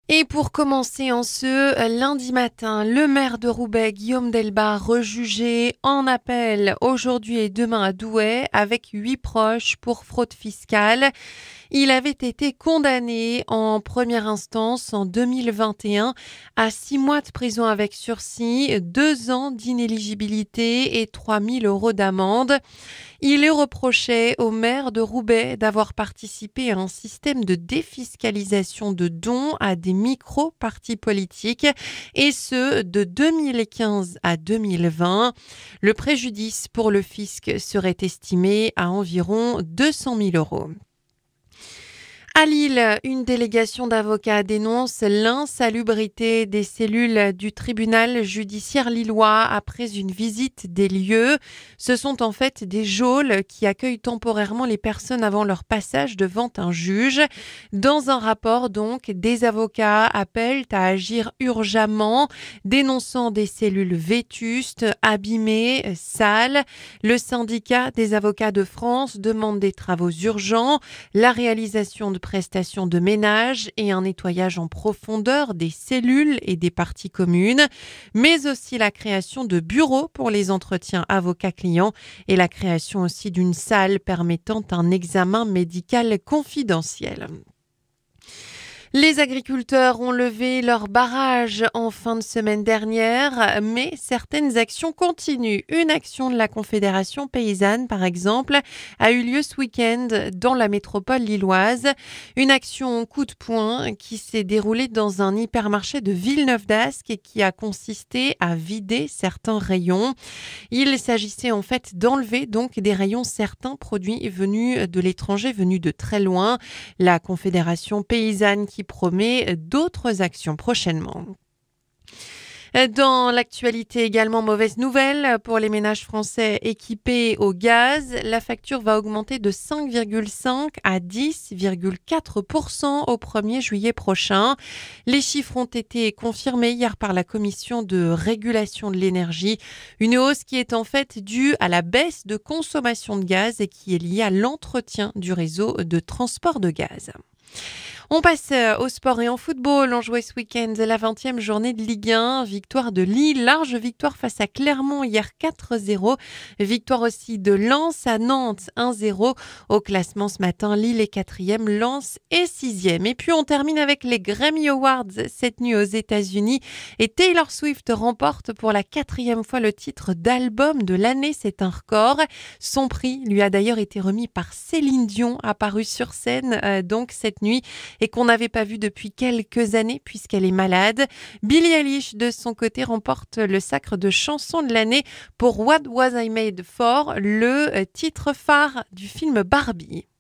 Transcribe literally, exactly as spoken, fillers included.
Et pour commencer en ce lundi matin, le maire de Roubaix, Guillaume Delbas, rejugé en appel aujourd'hui et demain à Douai avec huit proches pour fraude fiscale. Il avait été condamné en première instance en deux mille vingt et un à six mois de prison avec sursis, deux ans d'inéligibilité et trois mille euros d'amende. Il est reproché au maire de Roubaix d'avoir participé à un système de défiscalisation de dons à des micro-partis politiques, et ce, de deux mille quinze à deux mille vingt. Le préjudice pour le fisc serait estimé à environ deux cent mille euros. À Lille, une délégation d'avocats dénonce l'insalubrité des cellules du tribunal judiciaire lillois après une visite des lieux. Ce sont en fait des geôles qui accueillent temporairement les personnes avant leur passage devant un juge. Dans un rapport, donc, des avocats appellent à agir urgemment, dénonçant des cellules vétustes, abîmées, sales. Le syndicat des avocats de France demande des travaux urgents, la réalisation de prestations de ménage et un nettoyage en profondeur des cellules et des parties communes, mais aussi la création de bureaux pour les entretiens avocats-clients et la création aussi d'une salle permettant un examen médical confidentiel. Les agriculteurs ont levé leur barrage en fin de semaine dernière, mais certaines actions continuent. Une action de la Confédération paysanne, par exemple, a eu lieu ce week-end dans la métropole lilloise. Une action coup de poing qui s'est déroulée dans un hypermarché de Villeneuve-d'Ascq et qui a consisté à vider certains rayons. Il s'agissait en fait d'enlever donc des rayons certains produits venus de l'étranger, venus de très loin. La Confédération paysanne qui promet d'autres actions prochainement. Dans l'actualité également, mauvaise nouvelle pour les ménages français équipés au gaz. La facture va augmenter de cinq virgule cinq à dix virgule quatre pour cent au premier juillet prochain. Les chiffres ont été confirmés hier par la Commission de régulation de l'énergie. Une hausse qui est en fait due à la baisse de consommation de gaz et qui est liée à l'entretien du réseau de transport de gaz. On passe au sport et en football. On jouait ce week-end la vingtième journée de Ligue un. Victoire de Lille, large victoire face à Clermont hier quatre zéro. Victoire aussi de Lens à Nantes un zéro. Au classement ce matin, Lille est quatrième, Lens est sixième. Et puis on termine avec les Grammy Awards cette nuit aux États-Unis. Et Taylor Swift remporte pour la quatrième fois le titre d'album de l'année. C'est un record. Son prix lui a d'ailleurs été remis par Céline Dion, apparue sur scène euh, donc cette nuit, et qu'on n'avait pas vu depuis quelques années puisqu'elle est malade. Billie Eilish, de son côté, remporte le sacre de chanson de l'année pour What Was I Made For, le titre phare du film Barbie.